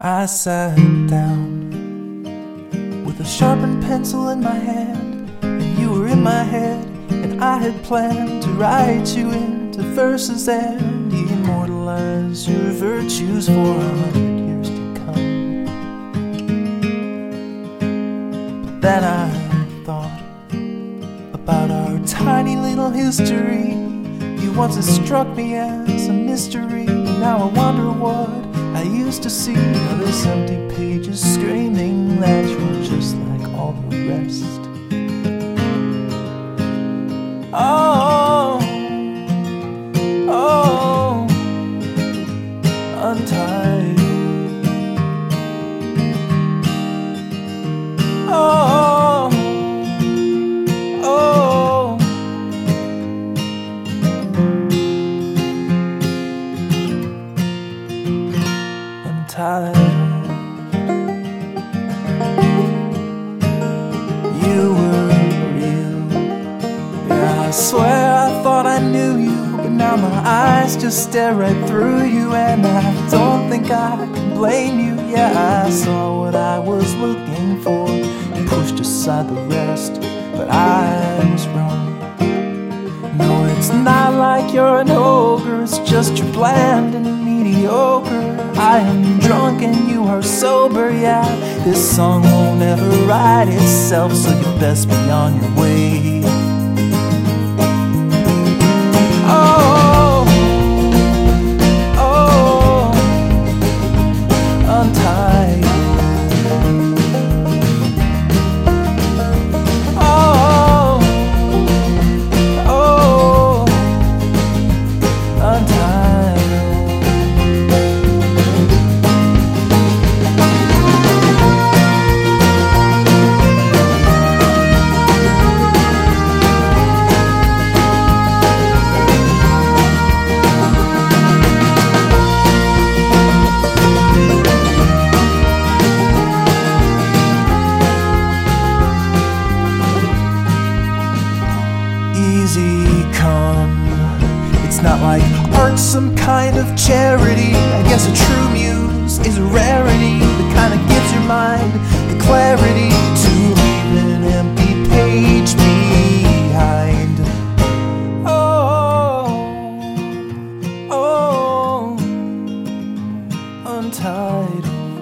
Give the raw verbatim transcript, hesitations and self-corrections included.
I sat down with a sharpened pencil in my hand, and you were in my head, and I had planned to write you into verses and immortalize your virtues for a hundred years to come. But then I thought about our tiny little history. You once had struck me as a mystery. Now I wonder what I used to see. Others empty pages screaming that you're just like all the rest. Oh, oh, untied. Oh, oh, untied. You were real. Yeah, I swear I thought I knew you, but now my eyes just stare right through you, and I don't think I can blame you. Yeah, I saw what I was looking for and pushed aside the rest, but I was wrong. No, it's not like you're an ogre, it's just you're bland and mediocre. I am drunk and you are sober, yeah. This song won't ever write itself, so you best be on your way. Oh, oh, untied. Oh, oh, untied. Easy come. It's not like art's some kind of charity. I guess a true muse is a rarity that kind of gives your mind the clarity to leave an empty page behind. Oh, oh, untitled.